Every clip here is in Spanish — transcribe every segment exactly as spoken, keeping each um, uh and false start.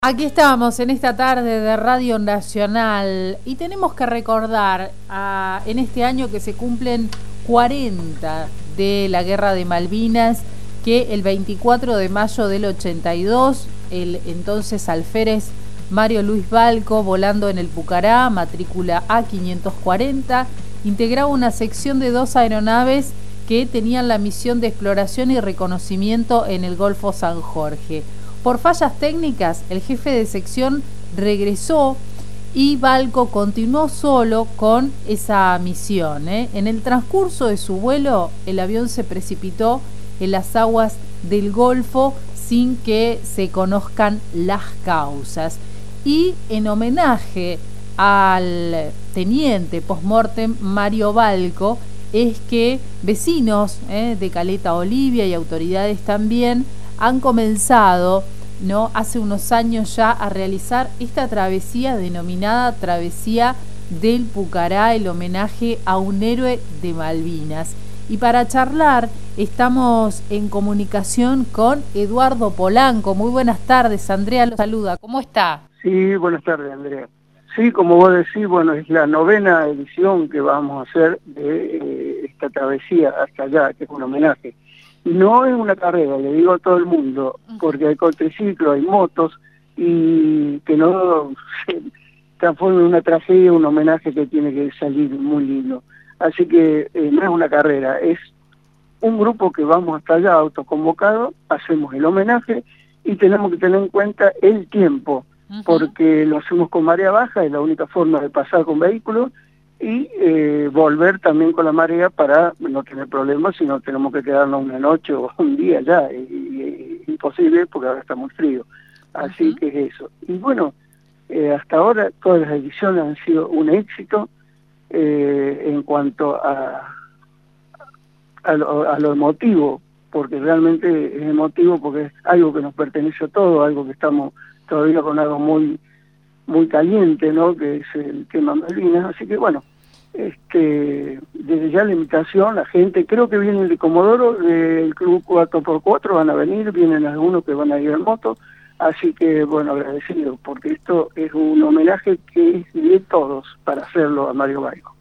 Aquí estamos en esta tarde de Radio Nacional y tenemos que recordar a, en este año que se cumplen cuarenta de la Guerra de Malvinas, que el veinticuatro de mayo del ochenta y dos, el entonces alférez Mario Luis Balco, volando en el Pucará, matrícula A quinientos cuarenta, integraba una sección de dos aeronaves que tenían la misión de exploración y reconocimiento en el Golfo San Jorge. Por fallas técnicas, el jefe de sección regresó y Balco continuó solo con esa misión, ¿eh? En el transcurso de su vuelo, el avión se precipitó en las aguas del Golfo sin que se conozcan las causas. Y en homenaje al teniente post-mortem Mario Balco, es que vecinos ¿eh? de Caleta Olivia y autoridades también han comenzado, ¿no?, hace unos años ya a realizar esta travesía denominada Travesía del Pucará, el homenaje a un héroe de Malvinas. Y para charlar estamos en comunicación con Eduardo Polanco. Muy buenas tardes, Andrea lo saluda. ¿Cómo está? Sí, buenas tardes, Andrea. Sí, como vos decís, bueno, es la novena edición que vamos a hacer de eh, esta travesía hasta allá, que es un homenaje. No es una carrera, le digo a todo el mundo, porque hay cuatriciclos, hay motos, y que no se transforme en una tragedia, un homenaje que tiene que salir muy lindo. Así que eh, no es una carrera, es un grupo que vamos hasta allá autoconvocado, hacemos el homenaje y tenemos que tener en cuenta el tiempo, uh-huh. porque lo hacemos con marea baja, es la única forma de pasar con vehículos, y eh, volver también con la marea para no tener problemas, si no tenemos que quedarnos una noche o un día ya, y, y, imposible porque ahora está muy frío. Así uh-huh. que es eso. Y bueno, eh, hasta ahora todas las ediciones han sido un éxito eh, en cuanto a, a, lo, a lo emotivo, porque realmente es emotivo porque es algo que nos pertenece a todos, algo que estamos todavía con algo muy muy caliente, ¿no?, que es el tema Malvinas. Así que bueno, este desde ya la invitación, la gente, creo que vienen de Comodoro, del Club cuatro por cuatro van a venir, vienen algunos que van a ir en moto, así que bueno, agradecido, porque esto es un homenaje que es de todos para hacerlo a Mario Balco.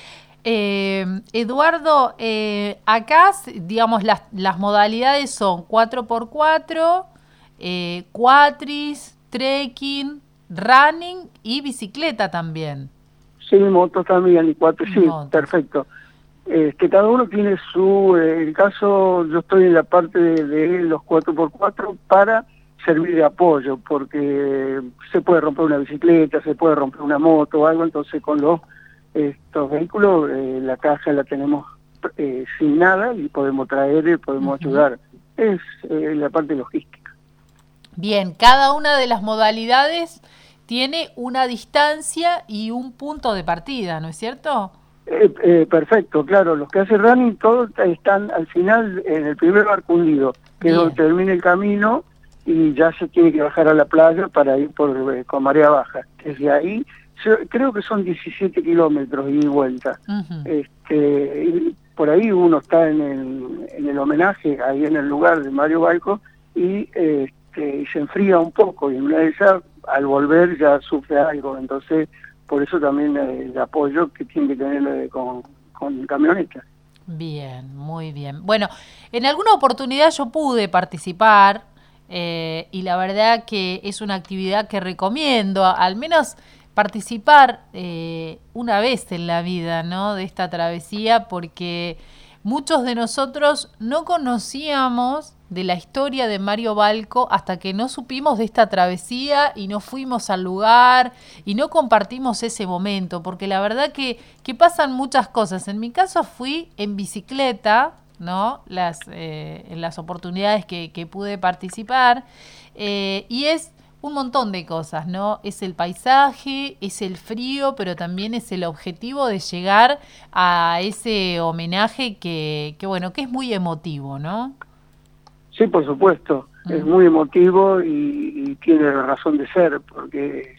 Eh, Eduardo, eh, acá, digamos, las, las modalidades son cuatro por cuatro, eh, cuatris, trekking, running y bicicleta también. Sí, motos también, y cuatro, sí, motos. Perfecto. Eh, que cada uno tiene su, eh, el caso, yo estoy en la parte de, de los cuatro por cuatro para servir de apoyo, porque se puede romper una bicicleta, se puede romper una moto o algo, entonces con los estos vehículos eh, la caja la tenemos eh, sin nada y podemos traer, podemos uh-huh. ayudar. Es eh, la parte logística. Bien, cada una de las modalidades tiene una distancia y un punto de partida, ¿no es cierto? Eh, eh, perfecto, claro. Los que hacen running todos están al final en el primer barco hundido, que Bien. es donde termina el camino y ya se tiene que bajar a la playa para ir por eh, con marea baja. Desde ahí, yo, creo que son diecisiete kilómetros ida y vuelta. Uh-huh. Este, y por ahí uno está en el, en el homenaje, ahí en el lugar de Mario Balco, y eh, y se enfría un poco, y una de esas, al volver ya sufre algo, entonces por eso también eh, el apoyo que tiene que tener eh, con, con camionetas. Bien, muy bien. Bueno, en alguna oportunidad yo pude participar eh, y la verdad que es una actividad que recomiendo, al menos participar eh, una vez en la vida, ¿no?, de esta travesía, porque muchos de nosotros no conocíamos de la historia de Mario Balco hasta que no supimos de esta travesía y no fuimos al lugar y no compartimos ese momento, porque la verdad que, que pasan muchas cosas. En mi caso fui en bicicleta, ¿no?, las, eh, en las oportunidades que, que pude participar, eh, y es un montón de cosas, ¿no? Es el paisaje, es el frío, pero también es el objetivo de llegar a ese homenaje que, que bueno, que es muy emotivo, ¿no? Sí, por supuesto, mm. es muy emotivo y, y tiene razón de ser, porque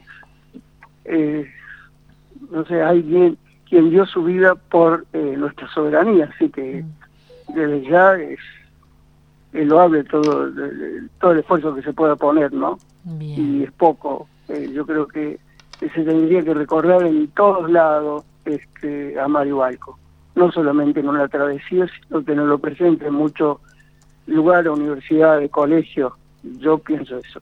eh, no sé, hay quien, quien dio su vida por eh, nuestra soberanía, así que mm. desde ya es, es loable todo, todo el esfuerzo que se pueda poner, ¿no? Bien. y es poco. Eh, yo creo que, que se tendría que recordar en todos lados este, a Mario Balco, no solamente en una travesía, sino tenerlo presente en muchos lugares, universidades, colegios. Yo pienso eso.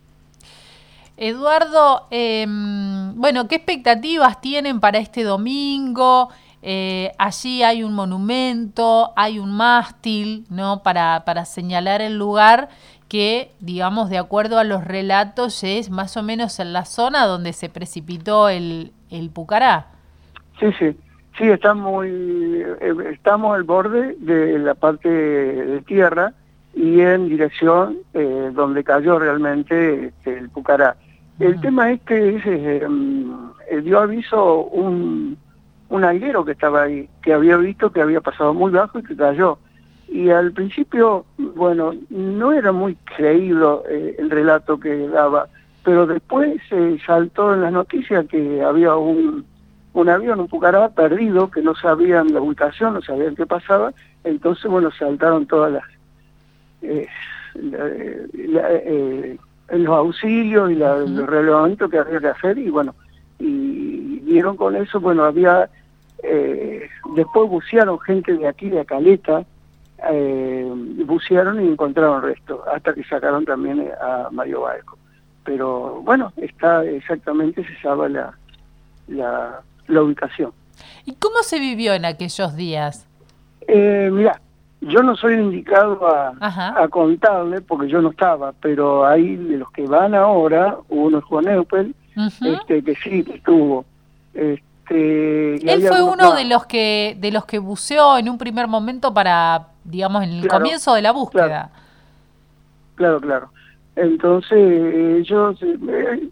Eduardo, eh, bueno, ¿qué expectativas tienen para este domingo? Eh, allí hay un monumento, hay un mástil, ¿no? Para, para señalar el lugar que, digamos, de acuerdo a los relatos, es más o menos en la zona donde se precipitó el, el Pucará. Sí, sí, sí, estamos, eh, estamos al borde de la parte de tierra y en dirección eh, donde cayó realmente este, el Pucará. El uh-huh. tema es que es, eh, eh, dio aviso un, un alguero que estaba ahí, que había visto que había pasado muy bajo y que cayó. Y al principio, bueno, no era muy creíble eh, el relato que daba, pero después se eh, saltó en las noticias que había un, un avión, un Pucará perdido, que no sabían la ubicación, no sabían qué pasaba, entonces, bueno, saltaron todas las... Eh, la, la, eh, los auxilios y la, uh-huh. el relevamiento que había que hacer, y bueno, y vieron con eso, bueno, había, eh, después bucearon gente de aquí, de Caleta, eh, bucearon y encontraron restos, hasta que sacaron también a Mario Balco. Pero bueno, está exactamente, se sabe la, la, la ubicación. ¿Y cómo se vivió en aquellos días? Eh, mirá, yo no soy indicado a, a contarle, porque yo no estaba, pero hay de los que van ahora, uno es Juan Eupel, uh-huh. este, que sí, que estuvo. Este, y Él fue uno de los que de los que buceó en un primer momento para, digamos, en el claro, comienzo de la búsqueda. Claro, claro. claro. Entonces, ellos... Eh,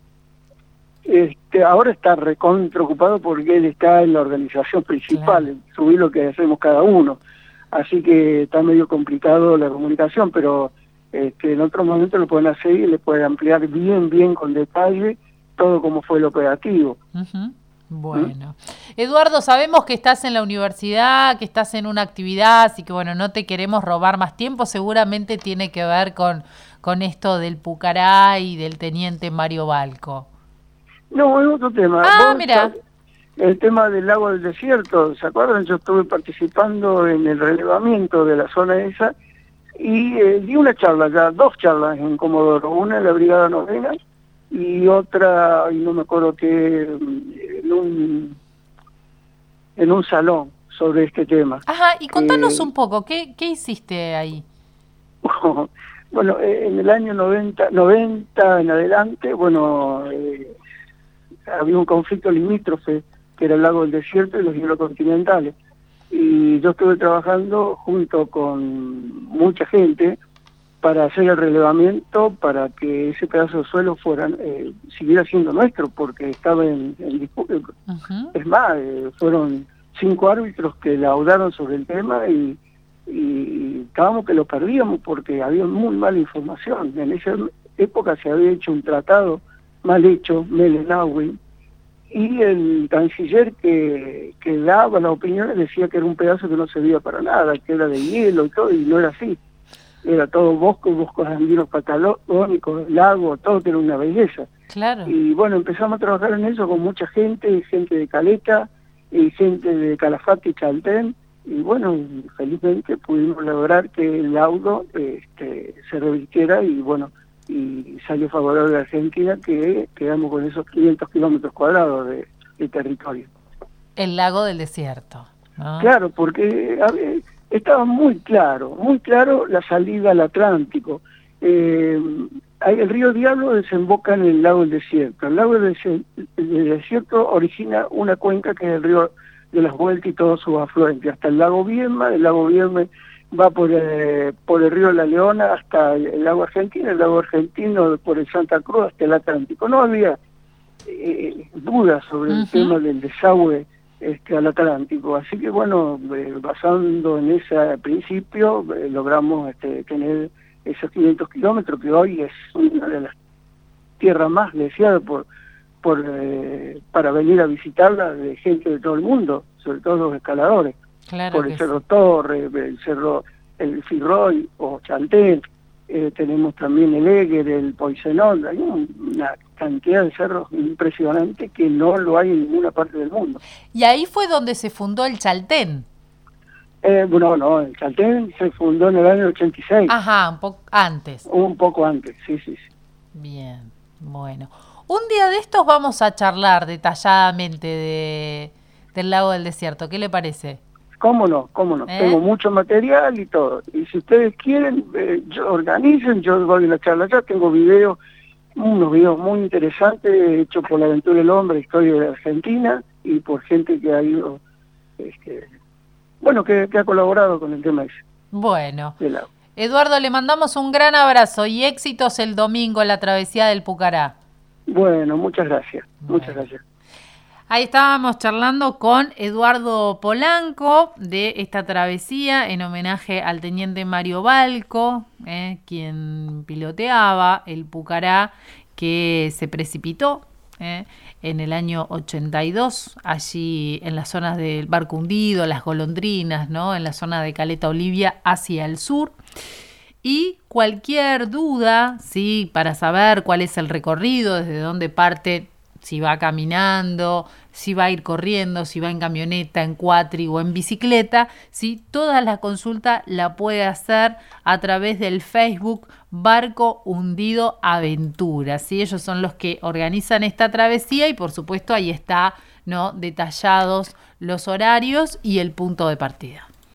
este, ahora está recontra ocupado porque él está en la organización principal, claro. en subir lo que hacemos cada uno. Así que está medio complicado la comunicación, pero este, en otro momento lo pueden hacer y le pueden ampliar bien, bien con detalle todo cómo fue el operativo. Uh-huh. Bueno. ¿Mm? Eduardo, sabemos que estás en la universidad, que estás en una actividad, así que bueno, no te queremos robar más tiempo, seguramente tiene que ver con, con esto del Pucará y del teniente Mario Balco. No, es otro tema. Ah, mira. El tema del lago del desierto, ¿se acuerdan? Yo estuve participando en el relevamiento de la zona esa y eh, di una charla ya, dos charlas en Comodoro, una en la Brigada Novena y otra, y no me acuerdo qué, en un, en un salón sobre este tema. Ajá, y contanos eh, un poco, ¿qué, qué hiciste ahí? Bueno, eh, en el año noventa, noventa en adelante, bueno, eh, había un conflicto limítrofe que era el lago del desierto y los hielos continentales. Y yo estuve trabajando junto con mucha gente para hacer el relevamiento, para que ese pedazo de suelo fuera, eh, siguiera siendo nuestro, porque estaba en, en disputa. Uh-huh. Es más, eh, fueron cinco árbitros que laudaron sobre el tema y, y estábamos que lo perdíamos porque había muy mala información. En esa época se había hecho un tratado mal hecho, Melenauwi, y el canciller que, que daba las opiniones decía que era un pedazo que no servía para nada, que era de hielo y todo, y no era así. Era todo bosque, bosques andinos patagónicos, lago, todo que era una belleza. Claro. Y bueno, empezamos a trabajar en eso con mucha gente, gente de Caleta, y gente de Calafate y Chaltén, y bueno, felizmente pudimos lograr que el laudo este, se revirtiera y bueno, y salió favorable a Argentina, que quedamos con esos quinientos kilómetros cuadrados de, de territorio. El lago del desierto, ¿no? Claro, porque a ver, estaba muy claro, muy claro la salida al Atlántico. Eh, el río Diablo desemboca en el lago del desierto. El lago del desierto origina una cuenca que es el río de las Vueltas y todos sus afluentes, hasta el lago Viedma. El lago Viedma va por, eh, por el río La Leona hasta el lago Argentino, el lago Argentino por el Santa Cruz hasta el Atlántico. No había eh, dudas sobre uh-huh. el tema del desagüe este, al Atlántico. Así que bueno, eh, basando en ese principio, eh, logramos este, tener esos quinientos kilómetros, que hoy es una de las tierras más deseadas por, por, eh, para venir a visitarla de gente de todo el mundo, sobre todo los escaladores. Claro, por el Cerro sí. Torre, el Cerro, el Firroy o Chaltén, eh, tenemos también el Eger, el Poisenol, hay una cantidad de cerros impresionante que no lo hay en ninguna parte del mundo. Y ahí fue donde se fundó el Chaltén. Eh, bueno, no, el Chaltén se fundó en el año ochenta y seis. Ajá, un poco antes. Un poco antes, sí, sí, sí. Bien, bueno. Un día de estos vamos a charlar detalladamente de, del Lago del Desierto. ¿Qué le parece? ¿Cómo no? ¿Cómo no? ¿Eh? Tengo mucho material y todo. Y si ustedes quieren, eh, yo, organicen, yo doy la charla allá. Tengo videos, unos videos muy interesantes hechos por la Aventura del Hombre, Historia de Argentina, y por gente que ha ido... Este, Bueno, que, que ha colaborado con el tema ese. Bueno, Eduardo, le mandamos un gran abrazo y éxitos el domingo en la travesía del Pucará. Bueno, muchas gracias, bueno. muchas gracias. Ahí estábamos charlando con Eduardo Polanco de esta travesía en homenaje al teniente Mario Balco, eh, quien piloteaba el Pucará que se precipitó Eh, en el año ochenta y dos, allí en las zonas del Barco Hundido, Las Golondrinas, ¿no? En la zona de Caleta Olivia hacia el sur. Y cualquier duda, ¿sí? Para saber cuál es el recorrido, desde dónde parte, si va caminando, si va a ir corriendo, si va en camioneta, en cuatri o en bicicleta, ¿sí? Toda la consulta la puede hacer a través del Facebook Barco Hundido Aventura, ¿sí? Ellos son los que organizan esta travesía y por supuesto ahí está, ¿no? Detallados los horarios y el punto de partida.